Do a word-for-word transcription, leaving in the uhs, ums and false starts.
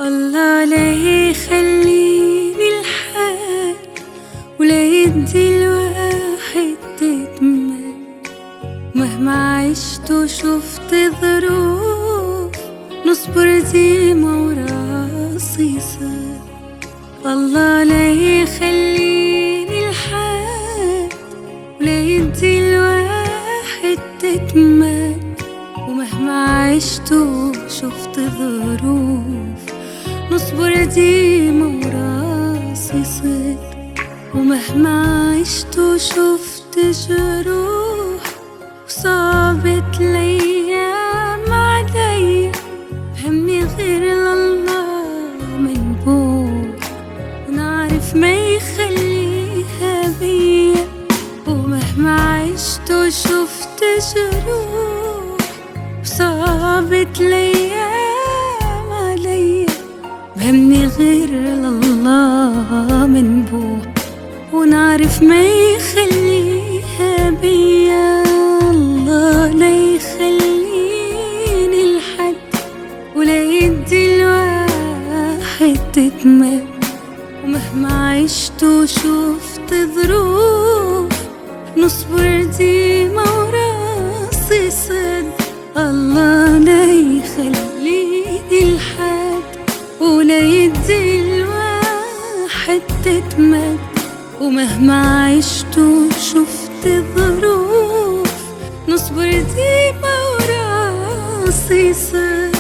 الله لا يخليني الحال ولا يدي الواحد تتمل، مهما عشت وشفت ظروف نصبر ديما وراسي صار. الله لا يخليني الحال ولا يدي الواحد تتمل، ومهما عشت وشفت ظروف نصبر ديما وراسي صدق. ومهما عشت وشفت جروح وصابت الأيام عليا، همي غير لله منبوح ونعرف ما يخليها بيا. ومهما عشت وشفت جروح وصابت الأيام عليا، بهمني غير لله منبوح ونعرف ما يخليها بيا. الله لا يخليني لحد ولا يدي الواحد تتمل، ومهما عشت وشفت ظروف نصبر ديما وراسي صدق. الله لا يخليني لحد ولا يدي الواحد تتمل، ومهما عشت وشفت ظروف نصبر ديما وراسي صدق.